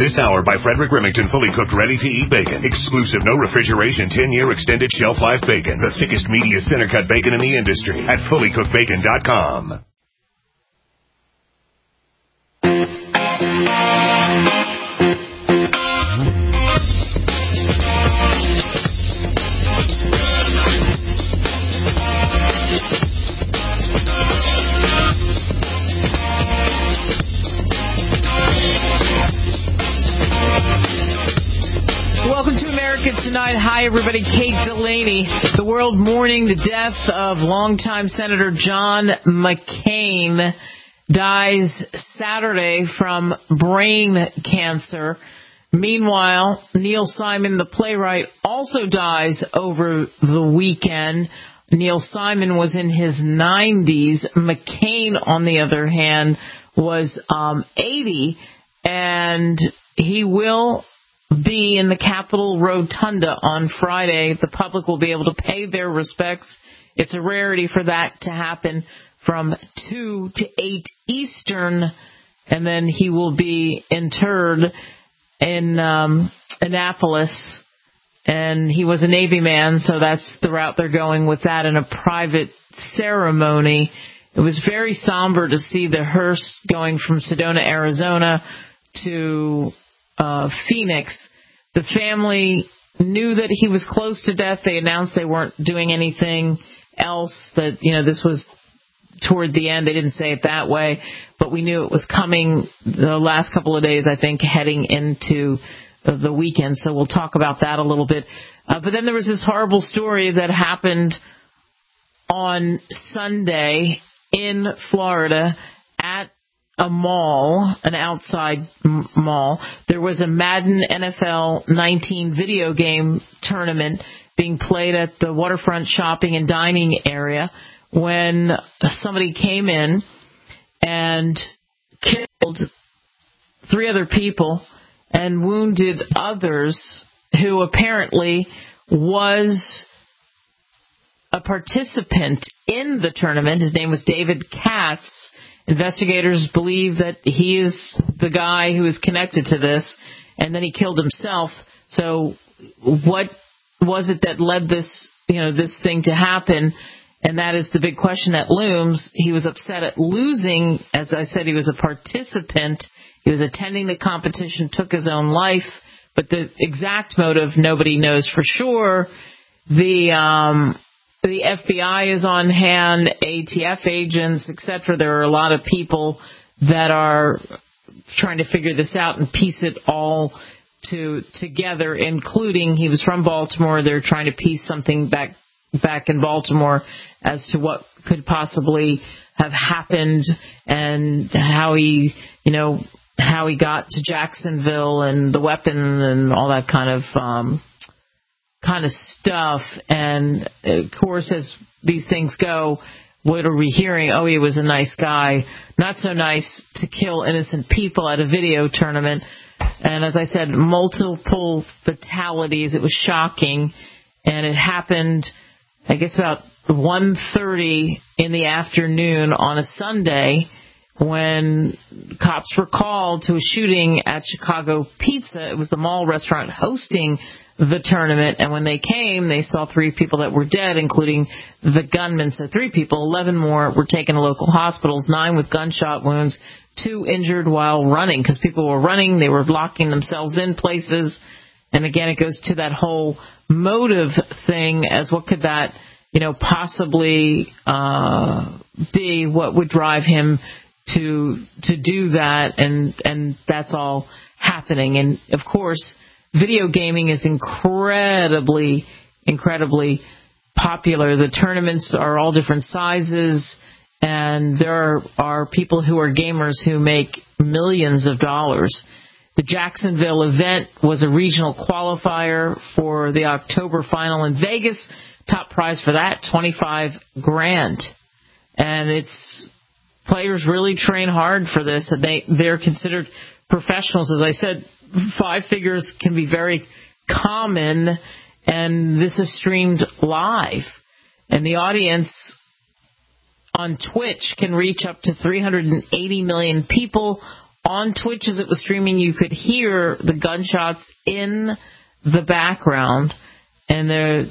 This hour by Frederick Remington, fully cooked, ready-to-eat bacon. Exclusive, no refrigeration, 10-year extended shelf life bacon. The thickest, meatiest center-cut bacon in the industry at fullycookedbacon.com. Welcome to America Tonight. Hi, everybody. Kate Delaney. The world mourning the death of longtime Senator John McCain. Dies Saturday from brain cancer. Meanwhile, Neil Simon, the playwright, also dies over the weekend. Neil Simon was in his 90s. McCain, on the other hand, was 80, and he will be in the Capitol Rotunda on Friday. The public will be able to pay their respects. It's a rarity for that to happen from 2 to 8 Eastern, and then he will be interred in Annapolis. And he was a Navy man, so that's the route they're going with that, in a private ceremony. It was very somber to see the hearse going from Sedona, Arizona to Phoenix. The family knew that he was close to death. They announced they weren't doing anything else, that, this was toward the end. They didn't say it that way, but we knew it was coming the last couple of days, I think, heading into the weekend. So we'll talk about that a little bit. But then there was this horrible story that happened on Sunday in Florida at a mall, an outside mall. There was a Madden NFL 19 video game tournament being played at the waterfront shopping and dining area when somebody came in and killed 3 other people and wounded others, who apparently was a participant in the tournament. His name was David Katz. Investigators believe that he is the guy who is connected to this, and then he killed himself. So what was it that led this thing to happen? And that is the big question that looms. He was upset at losing. As I said, he was a participant. He was attending the competition, took his own life. But the exact motive, nobody knows for sure. The FBI is on hand, ATF agents, etc. There are a lot of people that are trying to figure this out and piece it all together, including, he was from Baltimore. They're trying to piece something back in Baltimore as to what could possibly have happened and how he got to Jacksonville and the weapon and all that kind of stuff. And of course, as these things go, what are we hearing? Oh, he was a nice guy. Not so nice to kill innocent people at a video tournament. And as I said, multiple fatalities. It was shocking. And it happened, I guess, about 1:30 in the afternoon on a Sunday, when cops were called to a shooting at Chicago Pizza. It was the mall restaurant hosting the tournament, and when they came, they saw 3 people that were dead, including the gunman. So 3 people, 11 more were taken to local hospitals, 9 with gunshot wounds, 2 injured while running, because people were running, they were locking themselves in places. And again, it goes to that whole motive thing, as what could that, possibly be, what would drive him to do that, and that's all happening. And of course, video gaming is incredibly popular. The tournaments are all different sizes, and there are people who are gamers who make millions of dollars. The Jacksonville event was a regional qualifier for the October final in Vegas. Top prize for that, $25,000. And it's players really train hard for this, and they're considered professionals. As I said, 5 figures can be very common, and this is streamed live. And the audience on Twitch can reach up to 380 million people on Twitch as it was streaming, you could hear the gunshots in the background. And there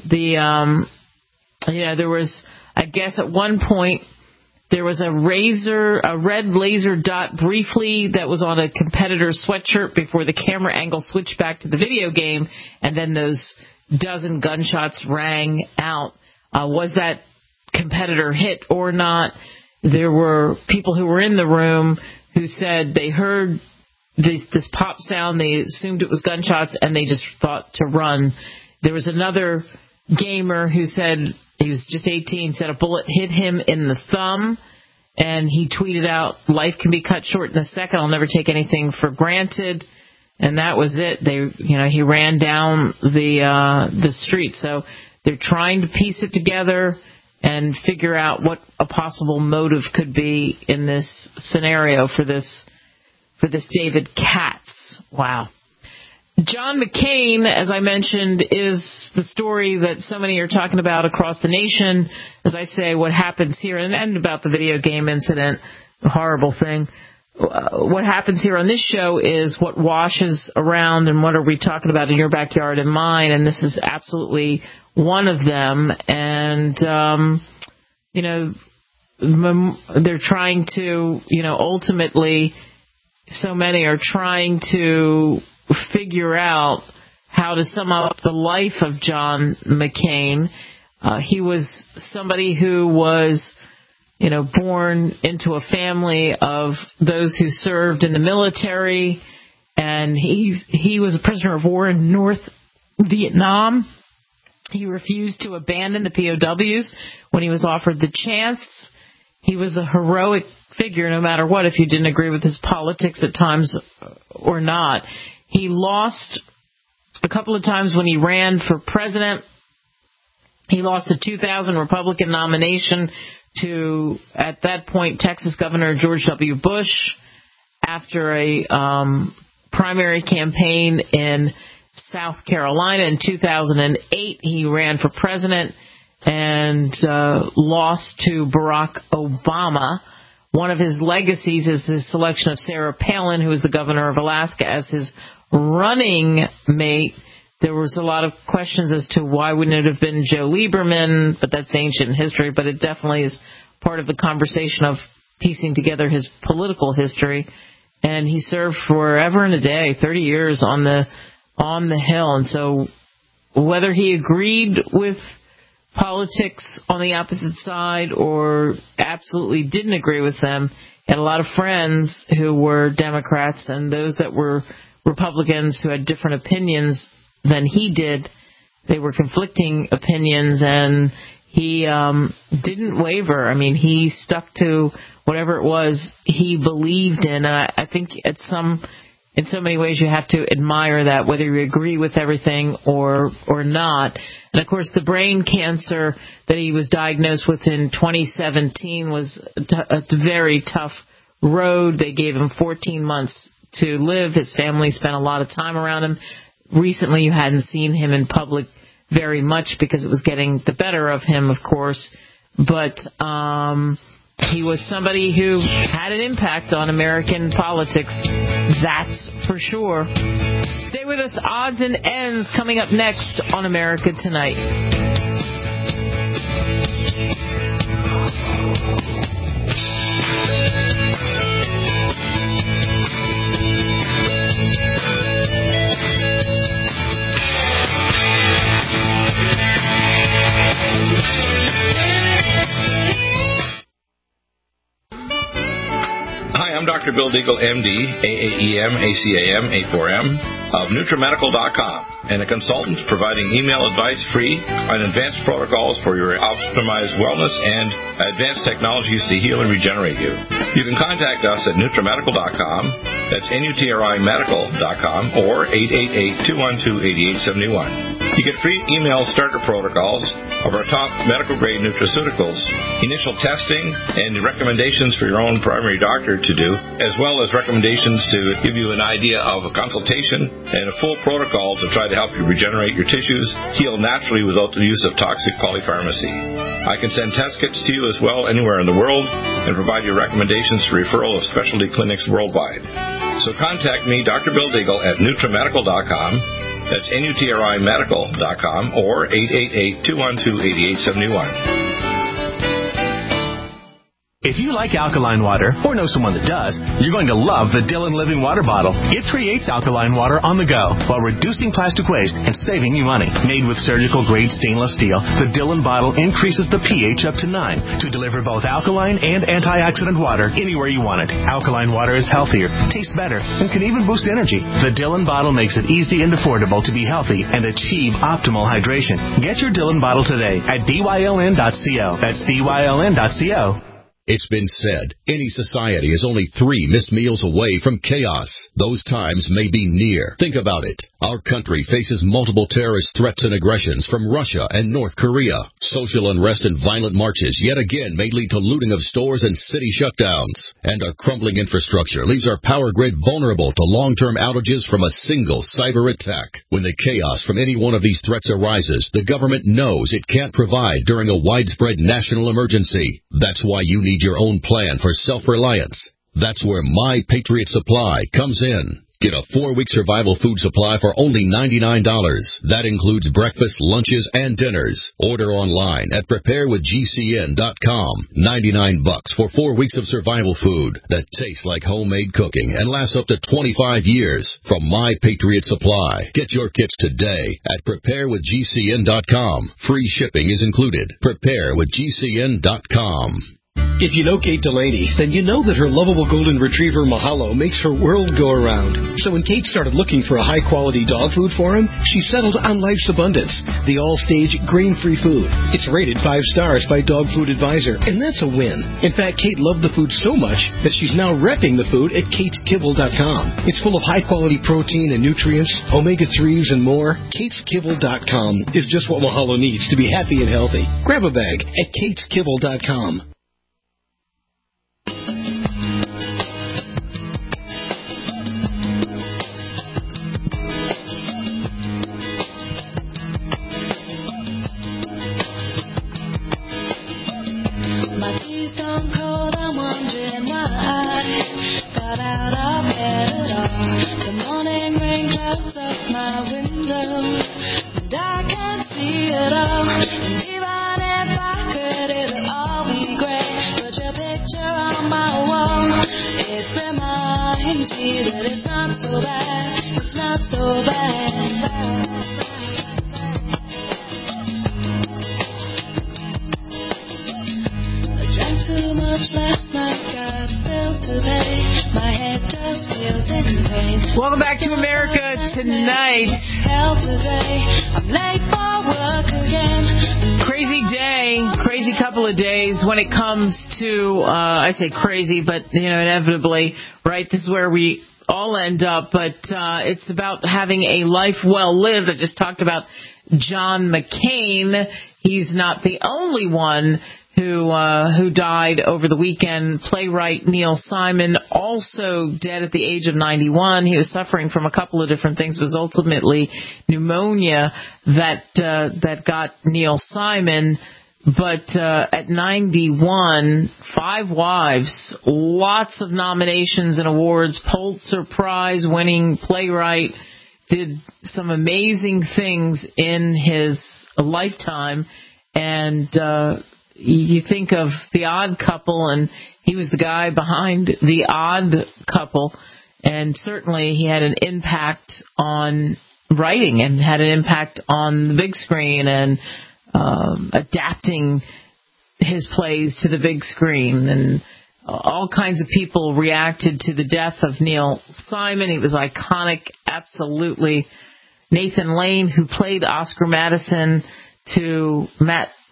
was, I guess at one point, there was a red laser dot briefly that was on a competitor's sweatshirt before the camera angle switched back to the video game, and then those dozen gunshots rang out. Was that competitor hit or not? There were people who were in the room who said they heard this pop sound, they assumed it was gunshots, and they just thought to run. There was another gamer who said, he was just 18, said a bullet hit him in the thumb, and he tweeted out, "Life can be cut short in a second. I'll never take anything for granted." And that was it. He ran down the street. So they're trying to piece it together and figure out what a possible motive could be in this scenario for this David Katz. Wow. John McCain, as I mentioned, is the story that so many are talking about across the nation. As I say, what happens here, and about the video game incident, a horrible thing. What happens here on this show is what washes around and what are we talking about in your backyard and mine, and this is absolutely one of them. And, they're trying to, ultimately, so many are trying to figure out how to sum up the life of John McCain. He was somebody who was, born into a family of those who served in the military, and he was a prisoner of war in North Vietnam. He refused to abandon the POWs when he was offered the chance. He was a heroic figure no matter what, if you didn't agree with his politics at times or not. He lost a couple of times when he ran for president. He lost the 2000 Republican nomination to, at that point, Texas Governor George W. Bush after a primary campaign in South Carolina. In 2008, he ran for president and lost to Barack Obama. One of his legacies is his selection of Sarah Palin, who was the governor of Alaska, as his running mate. There was a lot of questions as to why wouldn't it have been Joe Lieberman, but that's ancient history, but it definitely is part of the conversation of piecing together his political history. And he served forever and a day, 30 years on the Hill. And so whether he agreed with politics on the opposite side or absolutely didn't agree with them, he had a lot of friends who were Democrats and those that were Republicans who had different opinions than he did. They were conflicting opinions, and he didn't waver. I mean, he stuck to whatever it was he believed in. And I think in so many ways you have to admire that, whether you agree with everything or not. And, of course, the brain cancer that he was diagnosed with in 2017 was a very tough road. They gave him 14 months to live. His family spent a lot of time around him. Recently, you hadn't seen him in public very much because it was getting the better of him, of course. But he was somebody who had an impact on American politics, that's for sure. Stay with us. Odds and Ends coming up next on America Tonight. Hi, I'm Dr. Bill Deagle, MD, AAEM, ACAM, A4M, of NutriMedical.com, and a consultant providing email advice free on advanced protocols for your optimized wellness and advanced technologies to heal and regenerate you. You can contact us at NutriMedical.com, that's NutriMedical.com, or 888-212-8871. You get free email starter protocols of our top medical-grade nutraceuticals, initial testing, and recommendations for your own primary doctor to do, as well as recommendations to give you an idea of a consultation and a full protocol to try to help you regenerate your tissues, heal naturally without the use of toxic polypharmacy. I can send test kits to you as well anywhere in the world and provide you recommendations for referral of specialty clinics worldwide. So contact me, Dr. Bill Deagle, at NutriMedical.com. That's NutriMedical.com or 888-212-8871. If you like alkaline water, or know someone that does, you're going to love the Dillon Living Water Bottle. It creates alkaline water on the go while reducing plastic waste and saving you money. Made with surgical-grade stainless steel, the Dillon bottle increases the pH up to 9 to deliver both alkaline and antioxidant water anywhere you want it. Alkaline water is healthier, tastes better, and can even boost energy. The Dillon bottle makes it easy and affordable to be healthy and achieve optimal hydration. Get your Dillon bottle today at dyln.co. That's dyln.co. It's been said, any society is only 3 missed meals away from chaos. Those times may be near. Think about it. Our country faces multiple terrorist threats and aggressions from Russia and North Korea. Social unrest and violent marches yet again may lead to looting of stores and city shutdowns. And our crumbling infrastructure leaves our power grid vulnerable to long-term outages from a single cyber attack. When the chaos from any one of these threats arises, the government knows it can't provide during a widespread national emergency. That's why you need your own plan for self-reliance. That's where My Patriot Supply comes in. Get a 4-week survival food supply for only $99. That includes breakfast, lunches, and dinners. Order online at preparewithgcn.com. $99 for 4 weeks of survival food that tastes like homemade cooking and lasts up to 25 years from My Patriot Supply. Get your kits today at preparewithgcn.com. Free shipping is included. Preparewithgcn.com. If you know Kate Delaney, then you know that her lovable golden retriever Mahalo makes her world go around. So when Kate started looking for a high-quality dog food for him, she settled on Life's Abundance, the all-stage grain-free food. It's rated 5 stars by Dog Food Advisor, and that's a win. In fact, Kate loved the food so much that she's now repping the food at KatesKibble.com. It's full of high-quality protein and nutrients, omega-3s, and more. KatesKibble.com is just what Mahalo needs to be happy and healthy. Grab a bag at KatesKibble.com. Welcome back to America Tonight. Crazy day, crazy couple of days when it comes to, I say crazy, but, inevitably, right, this is where we all end up, but it's about having a life well lived. I just talked about John McCain. He's not the only one who died over the weekend. Playwright Neil Simon, also dead at the age of 91. He was suffering from a couple of different things. It was ultimately pneumonia that got Neil Simon. But at 91, 5 wives, lots of nominations and awards, Pulitzer Prize winning playwright, did some amazing things in his lifetime. And you think of The Odd Couple, and he was the guy behind The Odd Couple, and certainly he had an impact on writing and had an impact on the big screen and adapting his plays to the big screen. And all kinds of people reacted to the death of Neil Simon. He was iconic, absolutely. Nathan Lane, who played Oscar Madison, to Matt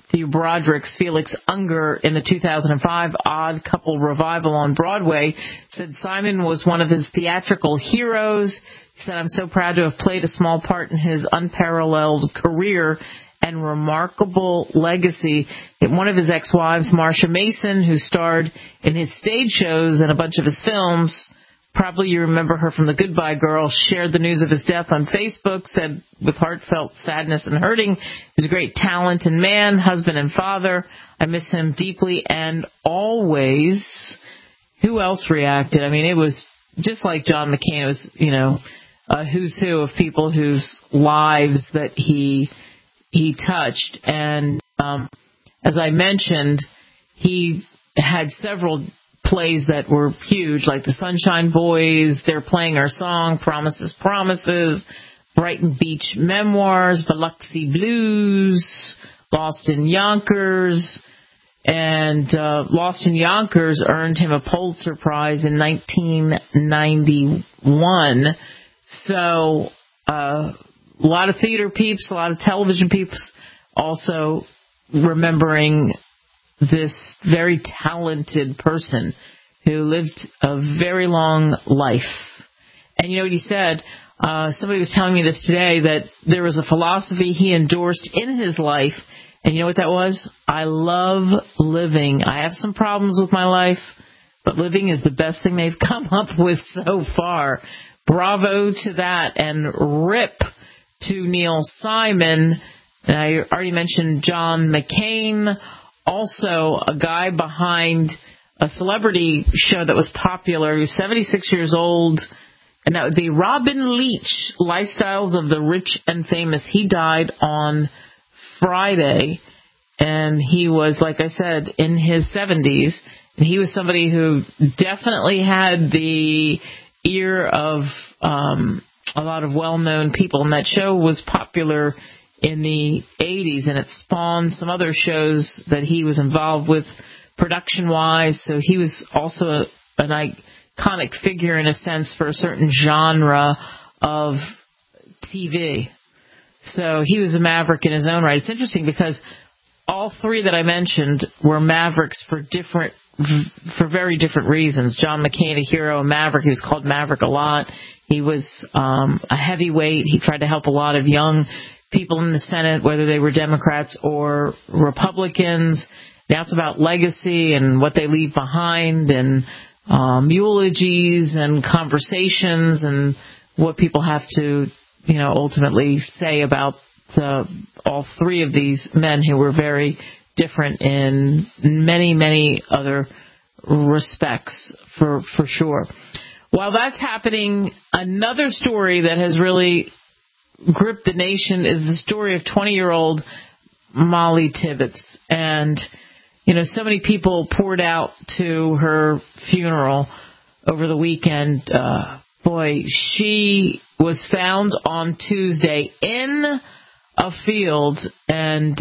Matthew Broderick's Felix Unger in the 2005 Odd Couple revival on Broadway, said Simon was one of his theatrical heroes. He said, I'm so proud to have played a small part in his unparalleled career and remarkable legacy. One of his ex-wives, Marsha Mason, who starred in his stage shows and a bunch of his films, probably you remember her from The Goodbye Girl, shared the news of his death on Facebook, said with heartfelt sadness and hurting, he's a great talent and man, husband and father. I miss him deeply and always. Who else reacted? I mean, it was just like John McCain. It was, a who's who of people whose lives that he touched. And as I mentioned, he had several plays that were huge, like the Sunshine Boys, They're Playing Our Song, Promises, Promises, Brighton Beach Memoirs, Biloxi Blues, Lost in Yonkers. And Lost in Yonkers earned him a Pulitzer Prize in 1991. So a lot of theater peeps, a lot of television peeps also remembering this very talented person who lived a very long life. And you know what he said? Somebody was telling me this today, that there was a philosophy he endorsed in his life. And you know what that was? I love living. I have some problems with my life, but living is the best thing they've come up with so far. Bravo to that, and rip to Neil Simon. And I already mentioned John McCain, also a guy behind a celebrity show that was popular, who's 76 years old, and that would be Robin Leach, Lifestyles of the Rich and Famous. He died on Friday, and he was, like I said, in his 70s, and he was somebody who definitely had the ear of a lot of well-known people, and that show was popular in the 80s, and it spawned some other shows that he was involved with production-wise, so he was also an iconic figure in a sense for a certain genre of TV. So he was a maverick in his own right. It's interesting because all three that I mentioned were mavericks for very different reasons. John McCain, a hero, a maverick. He was called Maverick a lot. He was a heavyweight. He tried to help a lot of young people in the Senate, whether they were Democrats or Republicans. Now it's about legacy and what they leave behind, and eulogies and conversations and what people have to, ultimately say about all three of these men who were very different in many, many other respects, for sure. While that's happening, another story that has really gripped the nation is the story of 20-year-old Molly Tibbetts. And, so many people poured out to her funeral over the weekend. She was found on Tuesday in a field, and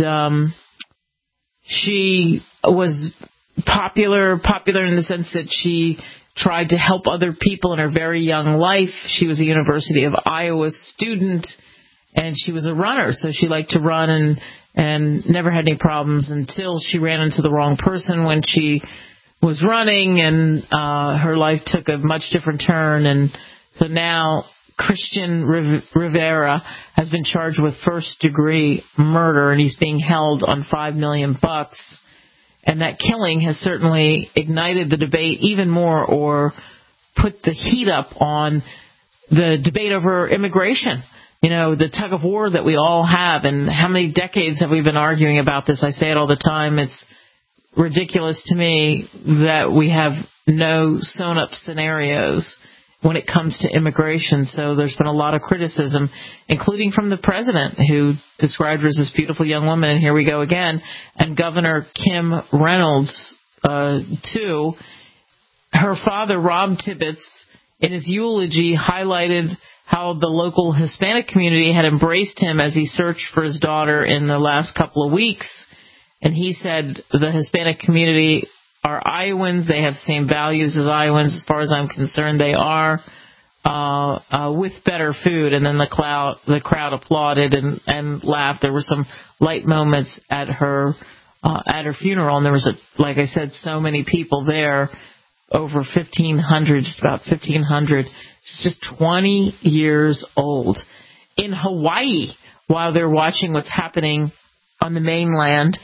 she was popular in the sense that she tried to help other people in her very young life. She was a University of Iowa student, and she was a runner, so she liked to run and never had any problems until she ran into the wrong person when she was running, and her life took a much different turn. And so now Christian Rivera has been charged with first-degree murder, and he's being held on $5 million. And that killing has certainly ignited the debate even more, or put the heat up on the debate over immigration. The tug of war that we all have, and how many decades have we been arguing about this? I say it all the time. It's ridiculous to me that we have no sewn-up scenarios when it comes to immigration. So there's been a lot of criticism, including from the president, who described her as this beautiful young woman, and here we go again, and Governor Kim Reynolds, too. Her father, Rob Tibbetts, in his eulogy highlighted how the local Hispanic community had embraced him as he searched for his daughter in the last couple of weeks. And he said the Hispanic community are Iowans. They have the same values as Iowans. As far as I'm concerned, they are, with better food. And then the crowd applauded and laughed. There were some light moments at her at her funeral, and there was, like I said, so many people there, over 1,500, just about 1,500. She's just 20 years old. In Hawaii, while they're watching what's happening on the mainland,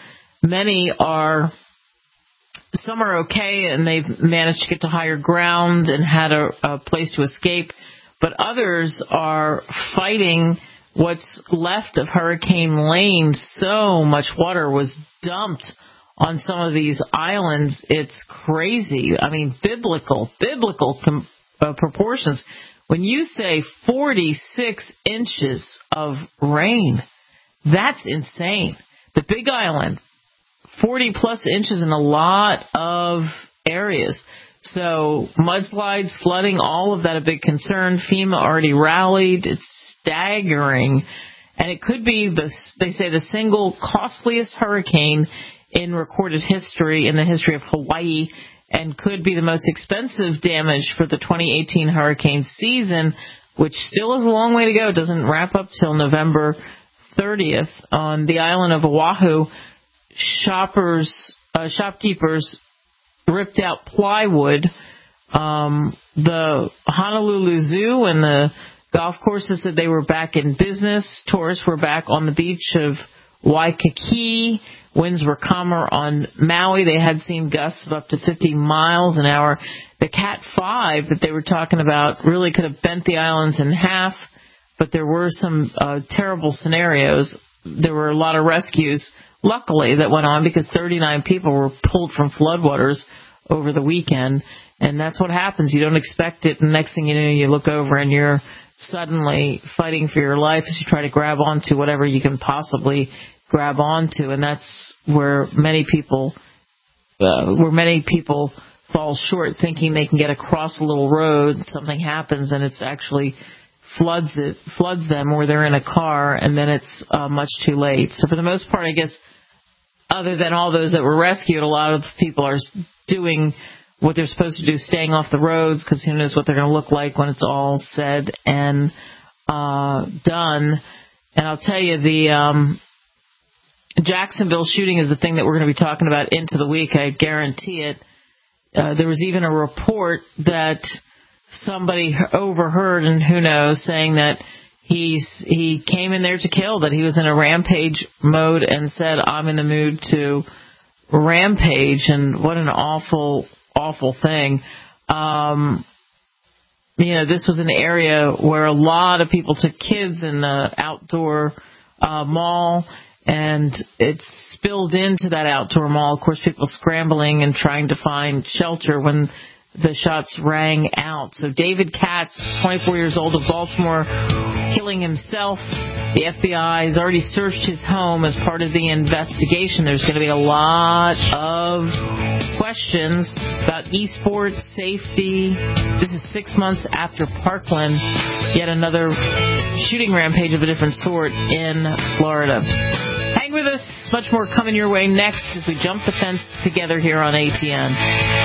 some are okay and they've managed to get to higher ground and had a place to escape, but others are fighting what's left of Hurricane Lane. So much water was dumped on some of these islands. It's crazy. I mean, biblical proportions. When you say 46 inches of rain, that's insane. The Big Island, 40-plus inches in a lot of areas. So mudslides, flooding, all of that a big concern. FEMA already rallied. It's staggering. And it could be, they say, the single costliest hurricane in recorded history, in the history of Hawaii, and could be the most expensive damage for the 2018 hurricane season, which still has a long way to go. It doesn't wrap up till November 30th. On the island of Oahu, shopkeepers ripped out plywood. The Honolulu Zoo and the golf courses said they were back in business. Tourists were back on the beach of Waikiki. Winds were calmer on Maui. They had seen gusts of up to 50 miles an hour. The Cat 5 that they were talking about really could have bent the islands in half, but there were some terrible scenarios. There were a lot of rescues, luckily, that went on because 39 people were pulled from floodwaters over the weekend, and that's what happens. You don't expect it, and the next thing you know, you look over and you're suddenly fighting for your life as you try to grab onto whatever you can possibly grab onto, and that's where many people fall short, thinking they can get across a little road, something happens, and it's actually floods them, or they're in a car, and then it's much too late. So for the most part, I guess, other than all those that were rescued, a lot of people are doing what they're supposed to do, staying off the roads, because who knows what they're going to look like when it's all said and done. And I'll tell you, the Jacksonville shooting is the thing that we're going to be talking about into the week. I guarantee it. There was even a report that somebody overheard, and who knows, saying that he came in there to kill, that he was in a rampage mode and said, I'm in the mood to rampage. And what an awful, awful thing. This was an area where a lot of people took kids in the outdoor mall, and it spilled into that outdoor mall. Of course, people scrambling and trying to find shelter when the shots rang out. So David Katz, 24 years old, of Baltimore, killing himself. The FBI has already searched his home as part of the investigation. There's going to be a lot of questions about esports, safety. This is 6 months after Parkland, yet another shooting rampage of a different sort in Florida. Hang with us. Much more coming your way next as we jump the fence together here on ATN.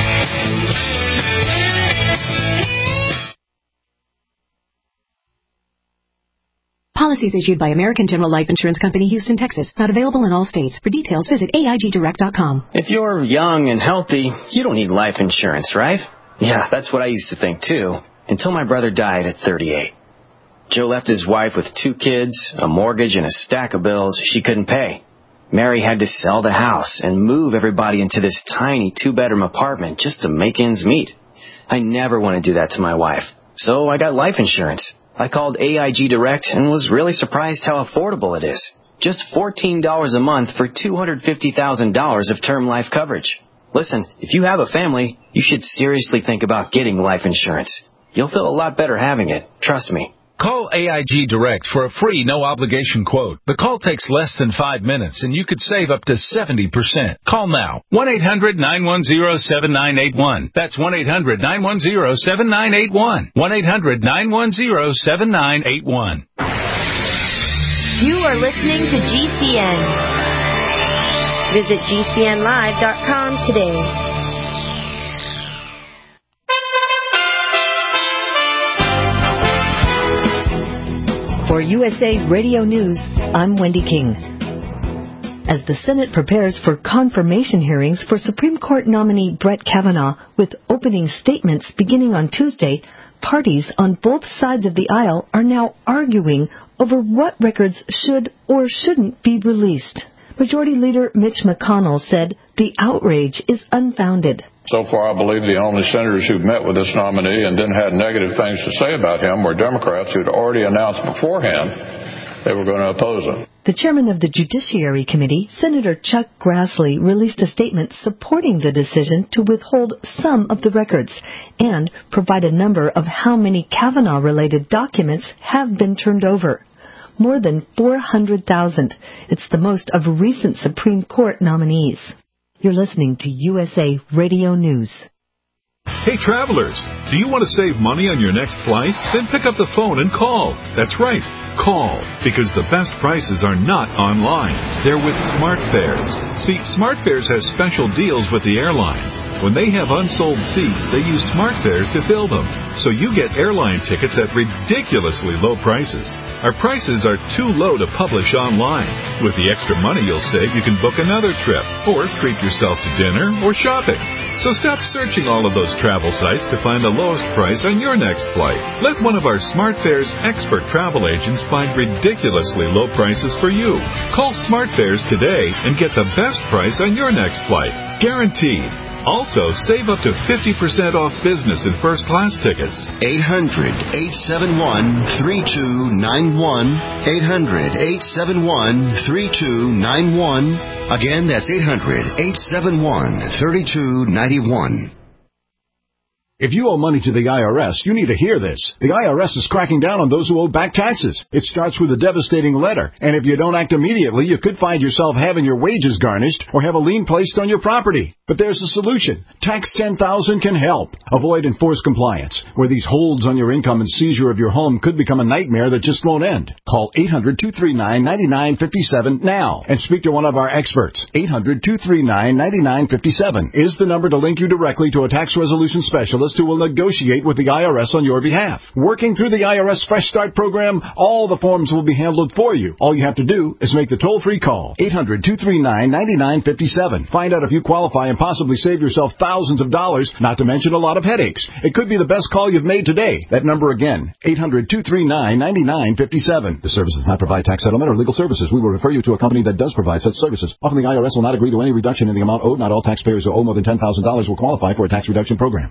Policies issued by American General Life Insurance Company, Houston, Texas. Not available in all states. For details, visit AIGdirect.com. If you're young and healthy, you don't need life insurance, right? Yeah, that's what I used to think, too, until my brother died at 38. Joe left his wife with 2 kids, a mortgage, and a stack of bills she couldn't pay. Mary had to sell the house and move everybody into this tiny 2-bedroom apartment just to make ends meet. I never want to do that to my wife, so I got life insurance. I called AIG Direct and was really surprised how affordable it is. Just $14 a month for $250,000 of term life coverage. Listen, if you have a family, you should seriously think about getting life insurance. You'll feel a lot better having it, trust me. Call AIG Direct for a free, no-obligation quote. The call takes less than 5 minutes, and you could save up to 70%. Call now. 1-800-910-7981. That's 1-800-910-7981. 1-800-910-7981. You are listening to GCN. Visit GCNlive.com today. For USA Radio News, I'm Wendy King. as the Senate prepares for confirmation hearings for Supreme Court nominee Brett Kavanaugh with opening statements beginning on Tuesday. Parties on both sides of the aisle are now arguing over what records should or shouldn't be released. Majority Leader Mitch McConnell said the outrage is unfounded. So far, I believe the only senators who've met with this nominee and then had negative things to say about him were Democrats who'd already announced beforehand they were going to oppose him. The chairman of the Judiciary Committee, Senator Chuck Grassley, released a statement supporting the decision to withhold some of the records and provide a number of how many Kavanaugh-related documents have been turned over. More than 400,000. It's the most of recent Supreme Court nominees. You're listening to USA Radio News. Hey, travelers, do you want to save money on your next flight? Then pick up the phone and call. That's right. Call, because the best prices are not online. They're with SmartFares. See, SmartFares has special deals with the airlines. When they have unsold seats, they use SmartFares to fill them. So you get airline tickets at ridiculously low prices. Our prices are too low to publish online. With the extra money you'll save, you can book another trip or treat yourself to dinner or shopping. So stop searching all of those travel sites to find the lowest price on your next flight. Let one of our SmartFares expert travel agents find ridiculously low prices for you. Call SmartFares today and get the best price on your next flight. Guaranteed. Also, save up to 50% off business and first-class tickets. 800-871-3291. 800-871-3291. Again, that's 800-871-3291. If you owe money to the IRS, you need to hear this. The IRS is cracking down on those who owe back taxes. It starts with a devastating letter, and if you don't act immediately, you could find yourself having your wages garnished or have a lien placed on your property. But there's a solution. Tax 10,000 can help. Avoid enforced compliance, where these holds on your income and seizure of your home could become a nightmare that just won't end. Call 800-239-9957 now and speak to one of our experts. 800-239-9957 is the number to link you directly to a tax resolution specialist who will negotiate with the IRS on your behalf. Working through the IRS Fresh Start program, all the forms will be handled for you. All you have to do is make the toll-free call. 800-239-9957. Find out if you qualify and possibly save yourself thousands of dollars, not to mention a lot of headaches. It could be the best call you've made today. That number again, 800-239-9957. The service does not provide tax settlement or legal services. We will refer you to a company that does provide such services. Often the IRS will not agree to any reduction in the amount owed. Not all taxpayers who owe more than $10,000 will qualify for a tax reduction program.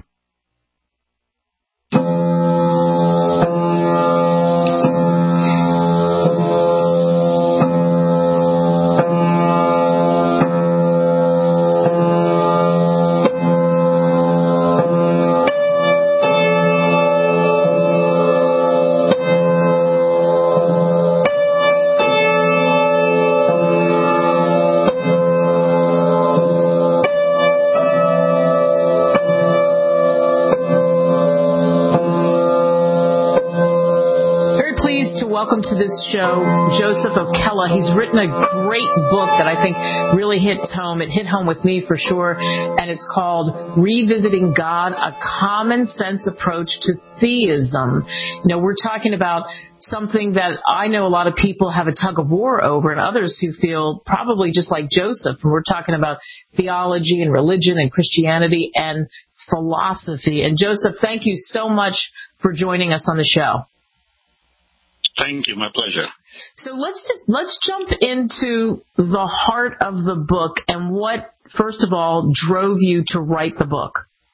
Welcome to this show, Joseph Okela. He's written a great book that I think really hits home. It hit home with me for sure, and it's called Revisiting God, A Common Sense Approach to Theism. You know, we're talking about something that I know a lot of people have a tug of war over, and others who feel probably just like Joseph. And we're talking about theology and religion and Christianity and philosophy. And Joseph, thank you so much for joining us on the show. Thank you. My pleasure. So let's jump into the heart of the book and what, first of all, drove you to write the book.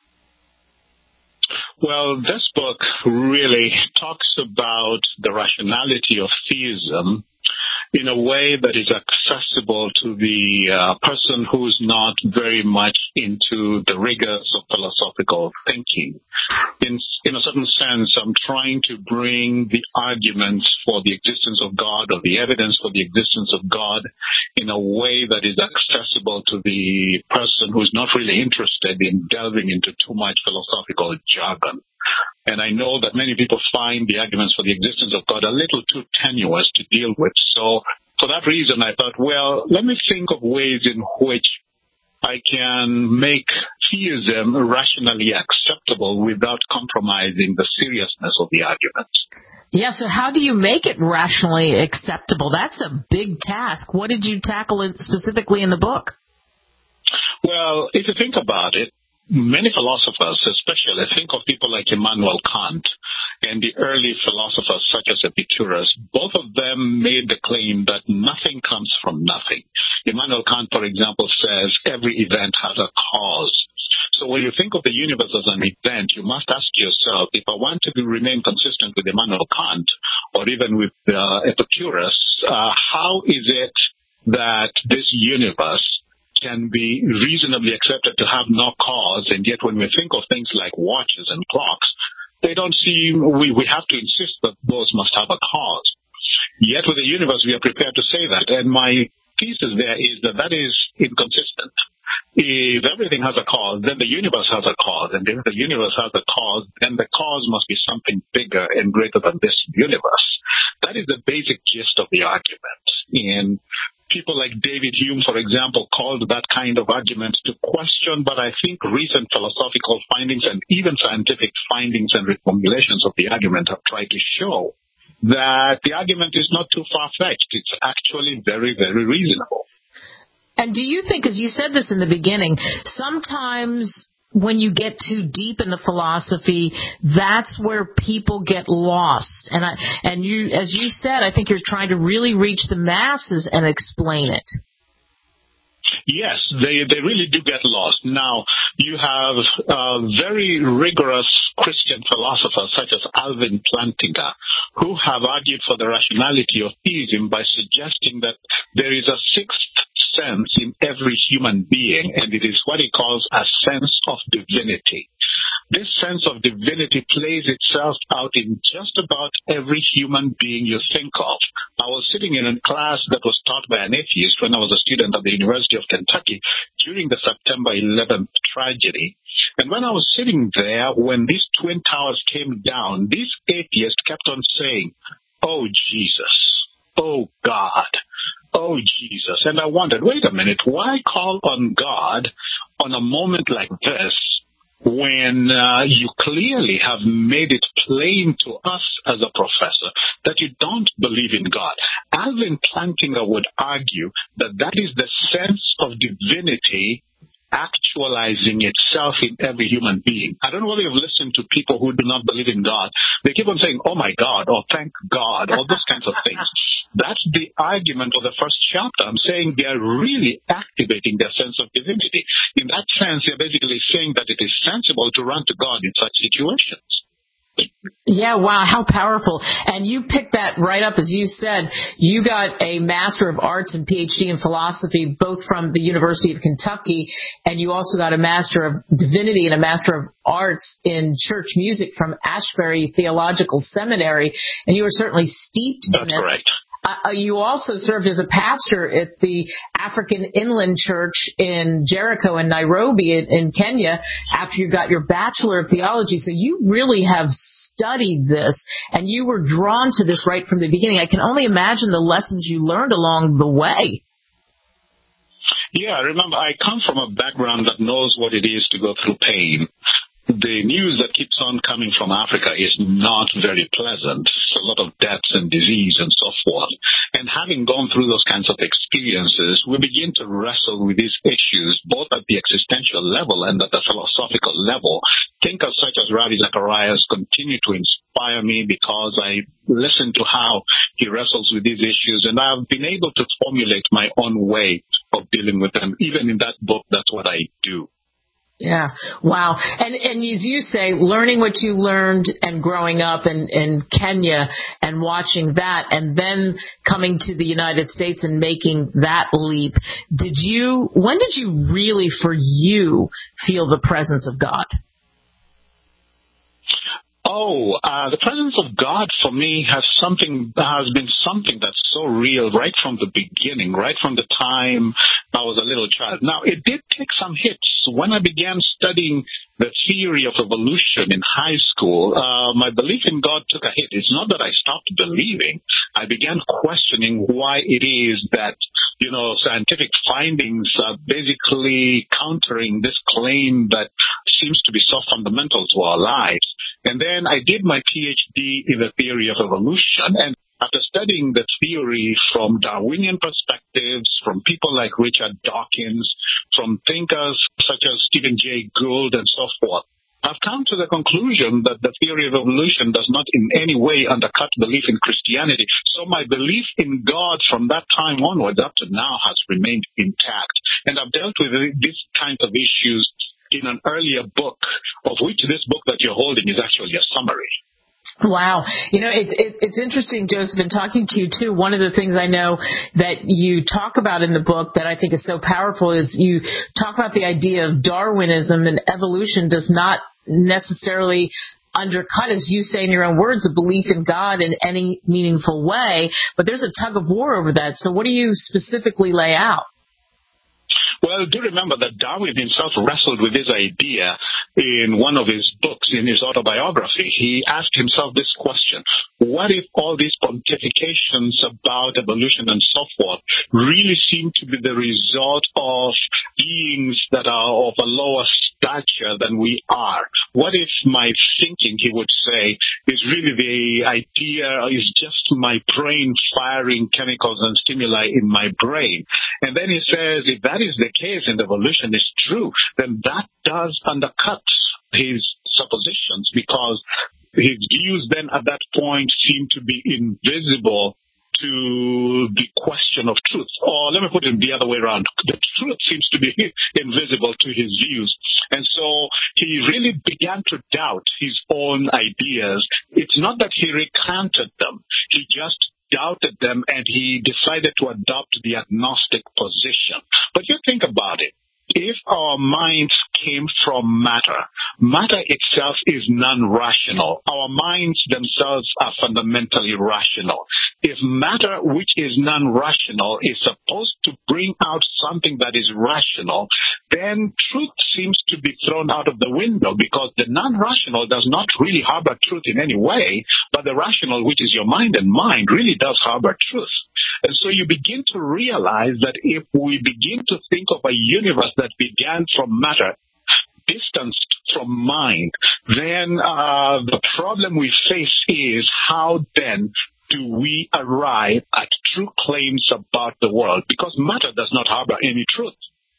Well, this book really talks about the rationality of theism in a way that is accessible to the person who's not very much into the rigors of philosophical thinking. In a certain sense, I'm trying to bring the arguments for the existence of God or the evidence for the existence of God in a way that is accessible to the person who's not really interested in delving into too much philosophical jargon. And I know that many people find the arguments for the existence of God a little too tenuous to deal with. So for that reason, I thought, well, let me think of ways in which I can make theism rationally acceptable without compromising the seriousness of the argument. Yeah, so how do you make it rationally acceptable? That's a big task. What did you tackle specifically in the book? Well, if you think about it, many philosophers, especially think of people like Immanuel Kant and the early philosophers such as Epicurus. Both of them made the claim that nothing comes from nothing. Immanuel Kant, for example, says every event has a cause. So when you think of the universe as an event, you must ask yourself, if I want to remain consistent with Immanuel Kant or even with Epicurus, how is it that this universe can be reasonably accepted to have no cause, and yet when we think of things like watches and clocks, they don't seem, we have to insist that those must have a cause. Yet with the universe, we are prepared to say that, and my thesis there is that is inconsistent. If everything has a cause, then the universe has a cause, and if the universe has a cause, then the cause must be something bigger and greater than this universe. That is the basic gist of the argument. And people like David Hume, for example, called that kind of argument to question, but I think recent philosophical findings and even scientific findings and reformulations of the argument have tried to show that the argument is not too far-fetched. It's actually very, very reasonable. And do you think, as you said this in the beginning, sometimes when you get too deep in the philosophy, that's where people get lost. And you, as you said, I think you're trying to really reach the masses and explain it. Yes, they really do get lost. Now, you have very rigorous Christian philosophers such as Alvin Plantinga, who have argued for the rationality of theism by suggesting that there is a sixth sense in every human being, and it is what he calls a sense of divinity. This sense of divinity plays itself out in just about every human being you think of. I was sitting in a class that was taught by an atheist when I was a student at the University of Kentucky during the September 11th tragedy. And when I was sitting there, when these Twin Towers came down, this atheist kept on saying, "Oh, Jesus. Oh, God. Oh, Jesus." And I wondered, wait a minute, why call on God on a moment like this when you clearly have made it plain to us as a professor that you don't believe in God? Alvin Plantinga would argue that that is the sense of divinity actualizing itself in every human being. I don't know whether you've listened to people who do not believe in God. They keep on saying, "Oh my God," or "Thank God," all those kinds of things. That's the argument of the first chapter. I'm saying they are really activating their sense of divinity. In that sense, they're basically saying that it is sensible to run to God in such situations. Yeah, wow, how powerful. And you picked that right up, as you said. You got a Master of Arts and PhD in Philosophy, both from the University of Kentucky, and you also got a Master of Divinity and a Master of Arts in Church Music from Ashbury Theological Seminary, and you were certainly steeped in it. That's correct. You also served as a pastor at the African Inland Church in Jericho and Nairobi in Kenya after you got your Bachelor of Theology. So you really have studied this, and you were drawn to this right from the beginning. I can only imagine the lessons you learned along the way. Yeah, remember, I come from a background that knows what it is to go through pain. The news that keeps on coming from Africa is not very pleasant. It's a lot of deaths and disease and so forth. And having gone through those kinds of experiences, we begin to wrestle with these issues, both at the existential level and at the philosophical level. Thinkers such as Ravi Zacharias continue to inspire me because I listen to how he wrestles with these issues, and I've been able to formulate my own way of dealing with them. Even in that book, that's what I do. Yeah. Wow. And as you say, learning what you learned and growing up in Kenya and watching that and then coming to the United States and making that leap. When did you really, for you, feel the presence of God? The presence of God for me has been something that's so real right from the beginning, right from the time I was a little child. Now, it did take some hits. When I began studying the theory of evolution in high school, my belief in God took a hit. It's not that I stopped believing. I began questioning why it is that, scientific findings are basically countering this claim that seems to be so fundamental to our lives. And then I did my PhD in the theory of evolution. And after studying the theory from Darwinian perspectives, from people like Richard Dawkins, from thinkers such as Stephen Jay Gould and so forth, I've come to the conclusion that the theory of evolution does not in any way undercut belief in Christianity. So my belief in God from that time onwards up to now has remained intact. And I've dealt with these kinds of issues in an earlier book, of which this book that you're holding is actually a summary. Wow. It's interesting, Joseph, in talking to you, too. One of the things I know that you talk about in the book that I think is so powerful is you talk about the idea of Darwinism, and evolution does not necessarily undercut, as you say in your own words, a belief in God in any meaningful way, but there's a tug of war over that. So what do you specifically lay out? Well, do remember that Darwin himself wrestled with this idea in one of his books, in his autobiography. He asked himself this question: what if all these pontifications about evolution and so forth really seem to be the result of beings that are of a lower stature than we are? What if my thinking, he would say, is really the idea, is just my brain firing chemicals and stimuli in my brain? And then he says, if that is the case and evolution is true, then that does undercut his suppositions, because his views then at that point seem to be invisible to the question of truth. Or let me put it the other way around. The truth seems to be invisible to his views. And so he really began to doubt his own ideas. It's not that he recanted them. He just doubted them, and he decided to adopt the agnostic position. But you think about it. If our minds came from matter, matter itself is non-rational. Our minds themselves are fundamentally rational. If matter, which is non-rational, is supposed to bring out something that is rational, then truth seems to be thrown out of the window, because the non-rational does not really harbor truth in any way, but the rational, which is your mind and mind, really does harbor truth. And so you begin to realize that if we begin to think of a universe that began from matter, distanced from mind, then the problem we face is how then do we arrive at true claims about the world? Because matter does not harbor any truth.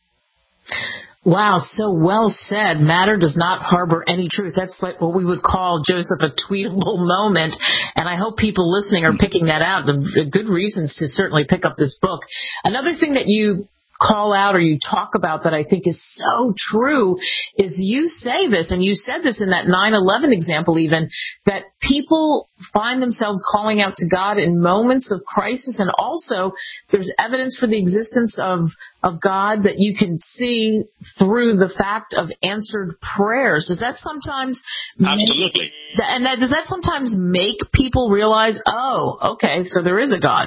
Wow, so well said. Matter does not harbor any truth. That's like what we would call, Joseph, a tweetable moment. And I hope people listening are picking that out. The good reasons to certainly pick up this book. Another thing that you call out or you talk about that I think is so true is you say this, and you said this in that 9/11 example even, that people find themselves calling out to God in moments of crisis, and also there's evidence for the existence of God that you can see through the fact of answered prayers. Does that sometimes Absolutely. Does that sometimes make people realize, oh, okay, so there is a God?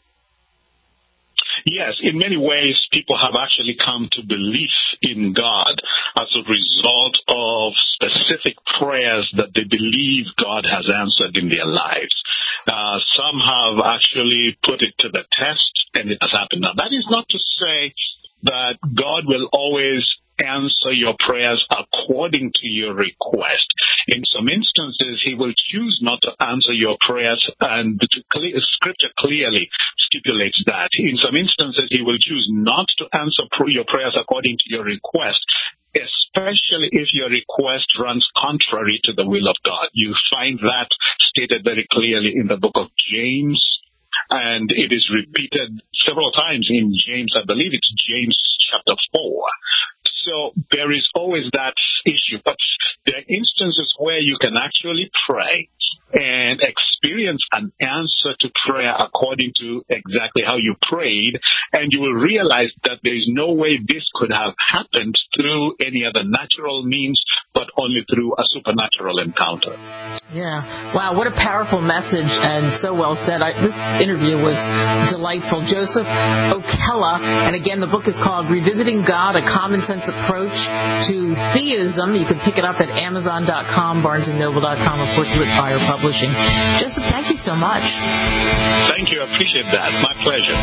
Yes, in many ways, people have actually come to belief in God as a result of specific prayers that they believe God has answered in their lives. Some have actually put it to the test, and it has happened. Now, that is not to say that God will always answer your prayers according to your request. In some instances, he will choose not to answer your prayers, and Scripture clearly stipulates that. In some instances, he will choose not to answer your prayers according to your request, especially if your request runs contrary to the will of God. You find that stated very clearly in the book of James, and it is repeated several times in James. I believe it's James chapter 4. So there is always that issue. But there are instances where you can actually pray and experience an answer to prayer according to exactly how you prayed, and you will realize that there is no way this could have happened through any other natural means, but only through a supernatural encounter. Yeah. Wow, what a powerful message, and so well said. This interview was delightful. Joseph Okela, and again, the book is called Revisiting God, A Common Sense Approach to Theism. You can pick it up at Amazon.com, BarnesandNoble.com, of course, Lit Fire Publishing. Joseph, thank you so much. Thank you. I appreciate that. My pleasure.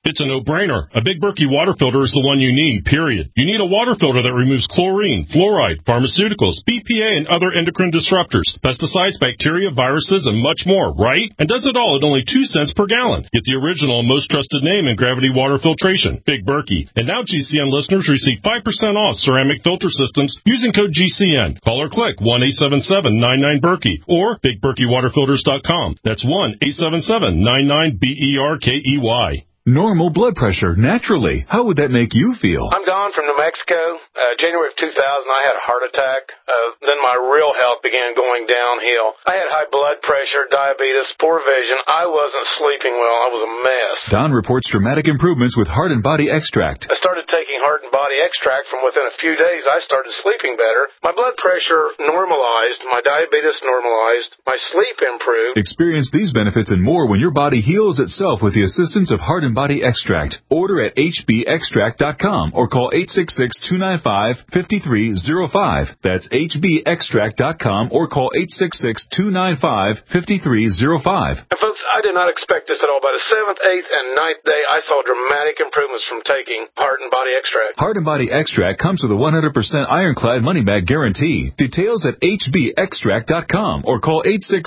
It's a no-brainer. A Big Berkey water filter is the one you need, period. You need a water filter that removes chlorine, fluoride, pharmaceuticals, BPA, and other endocrine disruptors, pesticides, bacteria, viruses, and much more, right? And does it all at only 2 cents per gallon. Get the original and most trusted name in gravity water filtration, Big Berkey. And now GCN listeners receive 5% off ceramic filter systems using code GCN. Call or click 1-877-99-BERKEY or BigBerkeyWaterFilters.com. That's 1-877-99-BERKEY. Normal blood pressure, naturally. How would that make you feel? I'm Don from New Mexico. January of 2000, I had a heart attack. Then my real health began going downhill. I had high blood pressure, diabetes, poor vision. I wasn't sleeping well. I was a mess. Don reports dramatic improvements with Heart and Body Extract. I started taking Heart and Body Extract. From within a few days, I started sleeping better. My blood pressure normalized. My diabetes normalized. My sleep improved. Experience these benefits and more when your body heals itself with the assistance of Heart and Body Extract. Order at hbextract.com or call 866-295-5305. That's hbextract.com or call 866-295-5305. And folks, I did not expect this at all. By the 7th, 8th, and 9th day, I saw dramatic improvements from taking Heart and Body Extract. Heart and Body Extract comes with a 100% ironclad money-back guarantee. Details at hbextract.com or call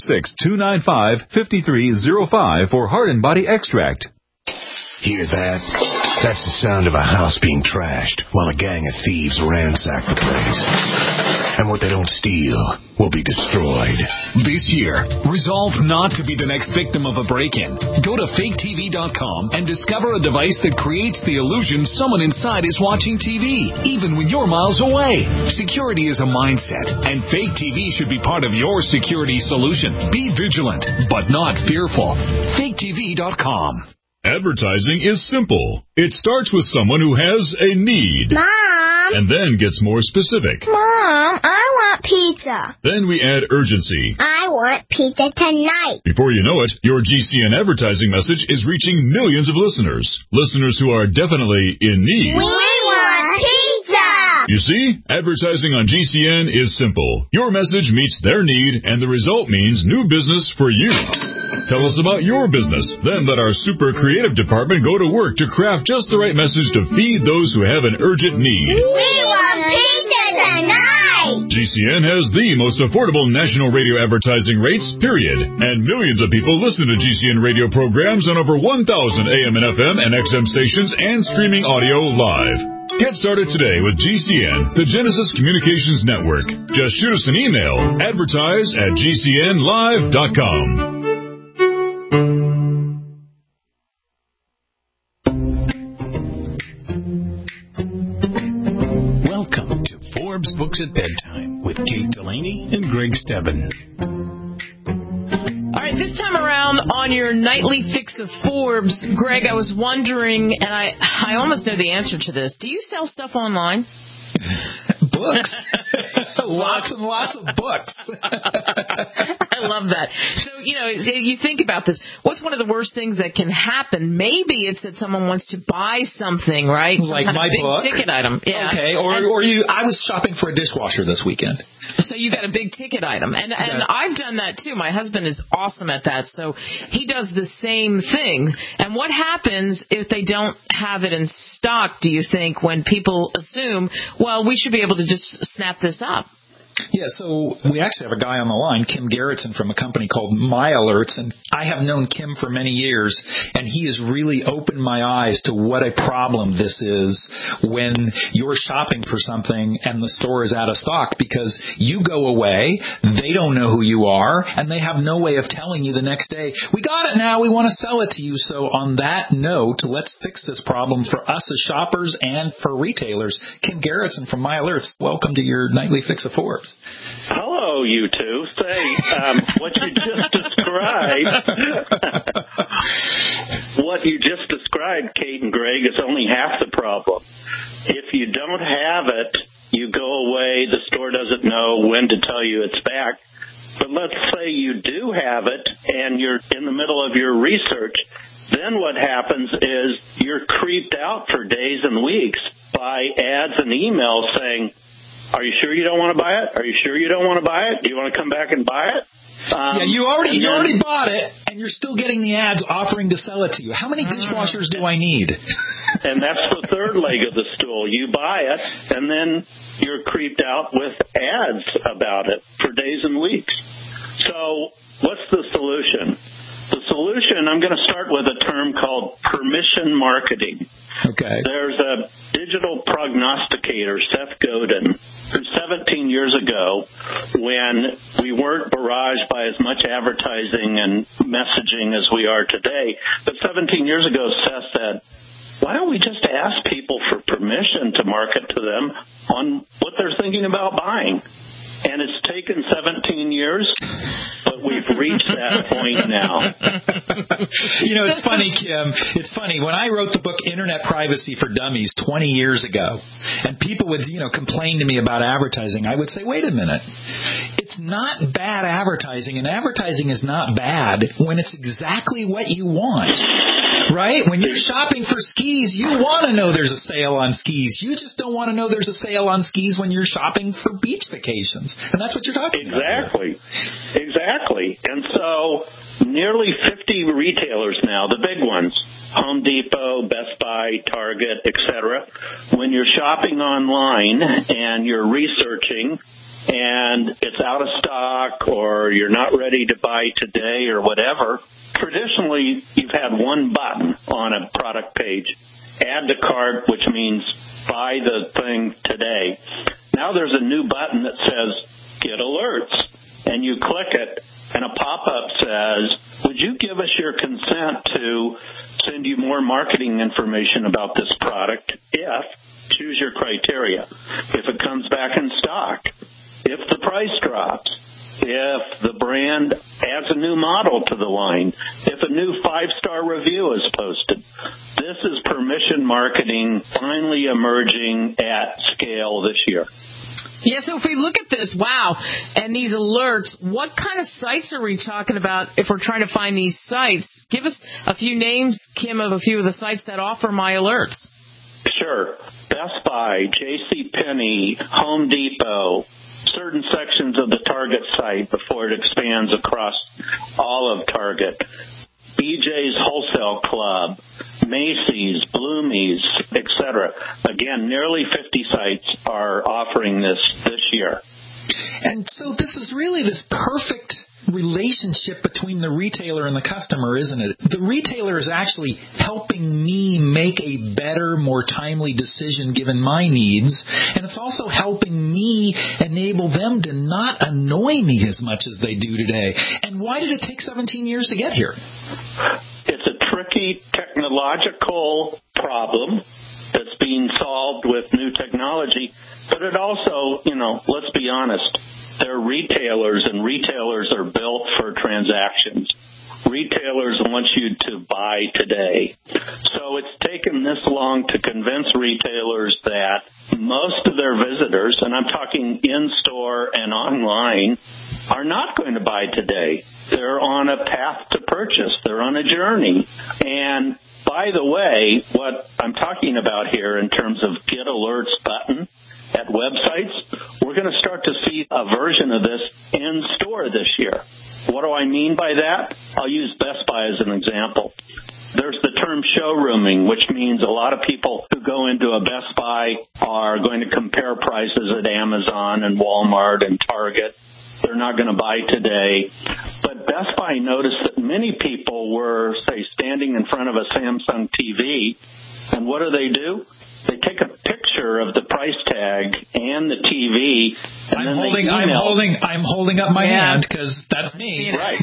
866-295-5305 for Heart and Body Extract. Hear that? That's the sound of a house being trashed while a gang of thieves ransack the place. And what they don't steal will be destroyed. This year, resolve not to be the next victim of a break-in. Go to faketv.com and discover a device that creates the illusion someone inside is watching TV, even when you're miles away. Security is a mindset, and Fake TV should be part of your security solution. Be vigilant, but not fearful. faketv.com. Advertising is simple. It starts with someone who has a need. Mom! And then gets more specific. Mom, I want pizza. Then we add urgency. I want pizza tonight. Before you know it, your GCN advertising message is reaching millions of listeners. Listeners who are definitely in need. We want pizza! You see, advertising on GCN is simple. Your message meets their need, and the result means new business for you. Tell us about your business. Then let our super creative department go to work to craft just the right message to feed those who have an urgent need. We want pizza tonight! GCN has the most affordable national radio advertising rates, period. And millions of people listen to GCN radio programs on over 1,000 AM and FM and XM stations and streaming audio live. Get started today with GCN, the Genesis Communications Network. Just shoot us an email, advertise@gcnlive.com. Welcome to Forbes Books at Bedtime with Kate Delaney and Greg Stebbin. All right, this time around on your nightly fix of Forbes, Greg, I was wondering, and I almost know the answer to this. Do you sell stuff online? Books. Lots and lots of books. I love that. So, you think about this. What's one of the worst things that can happen? Maybe it's that someone wants to buy something, right? Like my big book. Ticket item. Yeah. Okay. I was shopping for a dishwasher this weekend. So you got a big ticket item. And I've done that too. My husband is awesome at that. So he does the same thing. And what happens if they don't have it in stock, do you think, when people assume, well, we should be able to just snap this up? Yeah, so we actually have a guy on the line, Kim Garrettson, from a company called My Alerts, and I have known Kim for many years, and he has really opened my eyes to what a problem this is when you're shopping for something and the store is out of stock, because you go away, they don't know who you are, and they have no way of telling you the next day, we got it now, we want to sell it to you. So on that note, let's fix this problem for us as shoppers and for retailers. Kim Garrettson from My Alerts, welcome to your nightly fix of Forbes. Hello, you two. Say, what you just described, Kate and Greg, is only half the problem. If you don't have it, you go away, the store doesn't know when to tell you it's back. But let's say you do have it and you're in the middle of your research. Then what happens is you're creeped out for days and weeks by ads and emails saying, Are you sure you don't want to buy it? Are you sure you don't want to buy it? Do you want to come back and buy it? You already bought it, and you're still getting the ads offering to sell it to you. How many dishwashers do I need? And that's the third leg of the stool. You buy it, and then you're creeped out with ads about it for days and weeks. So what's the solution? The solution, I'm going to start with a term called permission marketing. Okay. There's a digital prognosticator, Seth Godin, who 17 years ago, when we weren't barraged by as much advertising and messaging as we are today, but 17 years ago, Seth said, why don't we just ask people for permission to market to them on what they're thinking about buying? And it's taken 17 years, but we've reached that point now. It's funny, Kim. It's funny. When I wrote the book Internet Privacy for Dummies 20 years ago, and people would, complain to me about advertising, I would say, wait a minute. It's not bad advertising, and advertising is not bad when it's exactly what you want. Right? When you're shopping for skis, you want to know there's a sale on skis. You just don't want to know there's a sale on skis when you're shopping for beach vacations. And that's what you're talking about. Exactly. And so nearly 50 retailers now, the big ones, Home Depot, Best Buy, Target, etc., when you're shopping online and you're researching and it's out of stock or you're not ready to buy today or whatever, traditionally you've had one button on a product page, add to cart, which means buy the thing today. Now there's a new button that says get alerts, and you click it and a pop-up says, would you give us your consent to send you more marketing information about this product if, choose your criteria, if it comes back in stock, if the price drops, if the brand adds a new model to the line, if a new 5-star review is posted. This is permission marketing finally emerging at scale this year. Yeah, so if we look at this, wow, and these alerts, what kind of sites are we talking about if we're trying to find these sites? Give us a few names, Kim, of a few of the sites that offer my alerts. Sure. Best Buy, JCPenney, Home Depot, certain sections of the Target site before it expands across all of Target. BJ's Wholesale Club, Macy's, Bloomies, etc. Again, nearly 50 sites are offering this year. And so this is really this perfect relationship between the retailer and the customer, isn't it? The retailer is actually helping me make a better, more timely decision given my needs, and it's also helping me enable them to not annoy me as much as they do today. And why did it take 17 years to get here? It's a tricky technological problem that's being solved with new technology, but it also, let's be honest, they're retailers, and retailers are built for transactions. Retailers want you to buy today. So it's taken this long to convince retailers that most of their visitors, and I'm talking in-store and online, are not going to buy today. They're on a path to purchase. They're on a journey. And by the way, what I'm talking about here in terms of Get Alerts button at websites, we're going to start to see a version of this in store this year. What do I mean by that? I'll use Best Buy as an example. There's the term showrooming, which means a lot of people who go into a Best Buy are going to compare prices at Amazon and Walmart and Target. They're not going to buy today. But Best Buy noticed that many people were, say, standing in front of a Samsung TV, and what do? They take a picture of the price tag and the TV, and I'm holding up my hand because that's me. Right.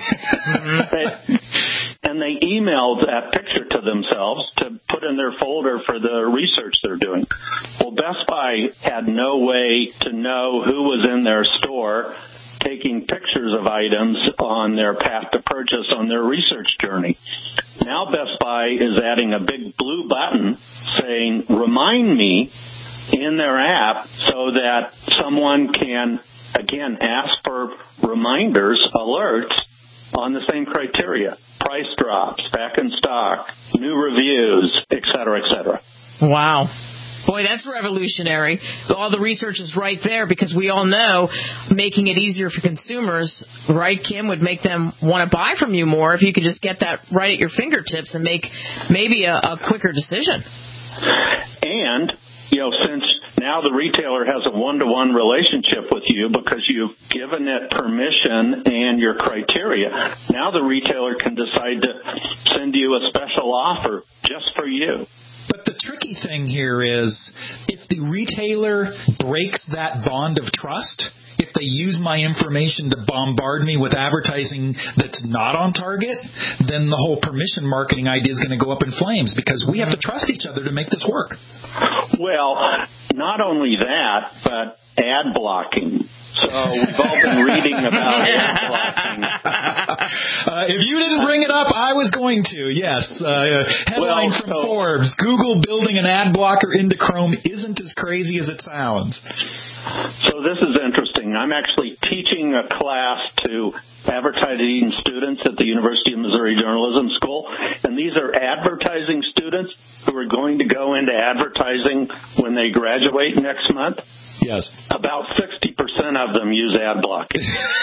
And they emailed that picture to themselves to put in their folder for the research they're doing. Well, Best Buy had no way to know who was in their store taking pictures of items on their path to purchase on their research journey. Now Best Buy is adding a big blue button saying, remind me, in their app so that someone can, again, ask for reminders, alerts on the same criteria. Price drops, back in stock, new reviews, et cetera, et cetera. Wow. Boy, that's revolutionary. All the research is right there because we all know making it easier for consumers, right, Kim, would make them want to buy from you more if you could just get that right at your fingertips and make maybe a quicker decision. And, since now the retailer has a one-to-one relationship with you because you've given it permission and your criteria, now the retailer can decide to send you a special offer just for you. But the tricky thing here is if the retailer breaks that bond of trust, if they use my information to bombard me with advertising that's not on target, then the whole permission marketing idea is going to go up in flames because we have to trust each other to make this work. Well, not only that, but ad blocking. So we've all been reading about ad blocking. If you didn't bring it up, I was going to, yes. Headline from Forbes, Google building an ad blocker into Chrome isn't as crazy as it sounds. So this is interesting. I'm actually teaching a class to advertising students at the University of Missouri Journalism School, and these are advertising students who are going to go into advertising when they graduate next month. Yes. About 60% of them use ad blocking.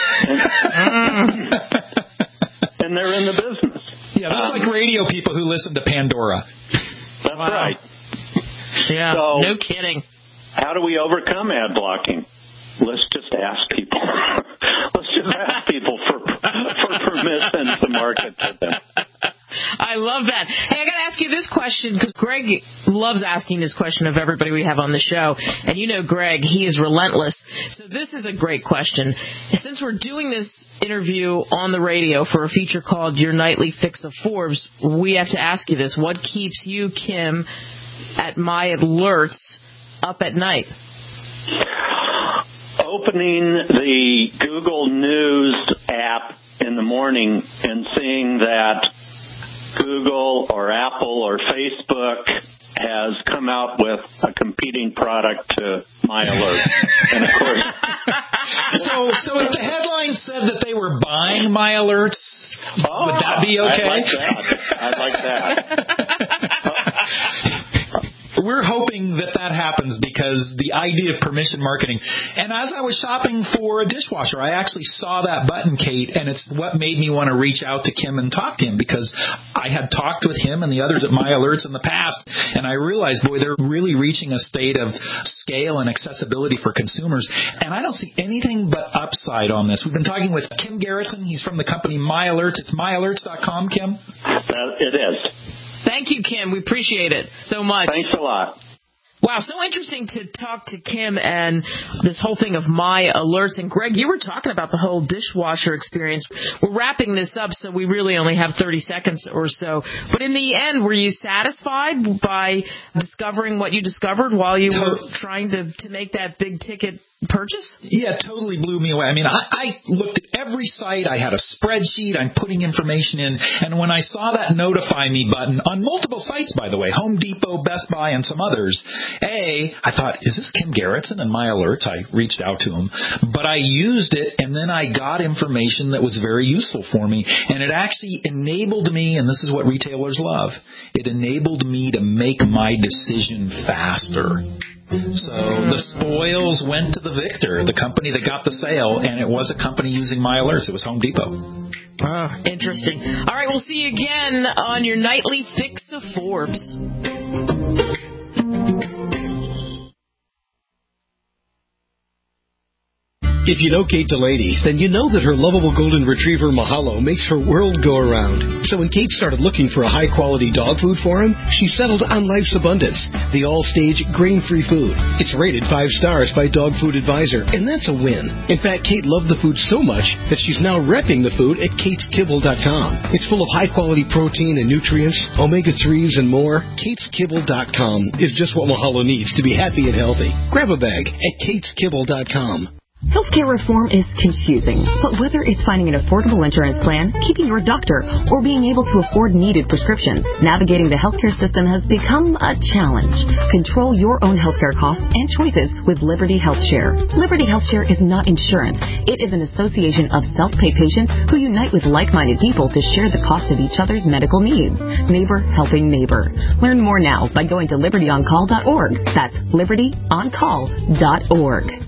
And they're in the business. Yeah, that's like radio people who listen to Pandora. That's right. Yeah, so, no kidding. How do we overcome ad blocking? Let's just ask people. Let's just ask people for permission to market to them. I love that. Hey, I got to ask you this question because Greg loves asking this question of everybody we have on the show. And you know Greg, he is relentless. So this is a great question. Since we're doing this interview on the radio for a feature called Your Nightly Fix of Forbes, we have to ask you this. What keeps you, Kim, at My Alerts up at night? Opening the Google News app in the morning and seeing that Google or Apple or Facebook has come out with a competing product to My Alert. And of course, so if the headline said that they were buying My Alerts, would that be okay? I'd like that. We're hoping that happens because the idea of permission marketing. And as I was shopping for a dishwasher, I actually saw that button, Kate, and it's what made me want to reach out to Kim and talk to him because I had talked with him and the others at My Alerts in the past, and I realized, boy, they're really reaching a state of scale and accessibility for consumers, and I don't see anything but upside on this. We've been talking with Kim Garretson. He's from the company My Alerts. It's myalerts.com, Kim? It is. Thank you, Kim. We appreciate it so much. Thanks a lot. Wow, so interesting to talk to Kim and this whole thing of My Alerts. And Greg, you were talking about the whole dishwasher experience. We're wrapping this up, so we really only have 30 seconds or so. But in the end, were you satisfied by discovering what you discovered while you were trying to make that big ticket purchase? Yeah, totally blew me away. I mean, I looked at every site. I had a spreadsheet. I'm putting information in. And when I saw that Notify Me button on multiple sites, by the way, Home Depot, Best Buy, and some others, I thought, is this Kim Garretson and My Alerts? I reached out to him. But I used it, and then I got information that was very useful for me. And it actually enabled me, and this is what retailers love, it enabled me to make my decision faster. So the spoils went to the victor, the company that got the sale, and it was a company using My Alerts. It was Home Depot. Oh, interesting. All right, we'll see you again on your Nightly Fix of Forbes. If you know Kate Delaney, then you know that her lovable golden retriever Mahalo makes her world go around. So when Kate started looking for a high-quality dog food for him, she settled on Life's Abundance, the all-stage grain-free food. It's rated 5 stars by Dog Food Advisor, and that's a win. In fact, Kate loved the food so much that she's now repping the food at KatesKibble.com. It's full of high-quality protein and nutrients, omega-3s, and more. KatesKibble.com is just what Mahalo needs to be happy and healthy. Grab a bag at KatesKibble.com. Healthcare reform is confusing, but whether it's finding an affordable insurance plan, keeping your doctor, or being able to afford needed prescriptions, navigating the healthcare system has become a challenge. Control your own healthcare costs and choices with Liberty HealthShare. Liberty HealthShare is not insurance. It is an association of self-pay patients who unite with like-minded people to share the cost of each other's medical needs. Neighbor helping neighbor. Learn more now by going to libertyoncall.org. That's libertyoncall.org.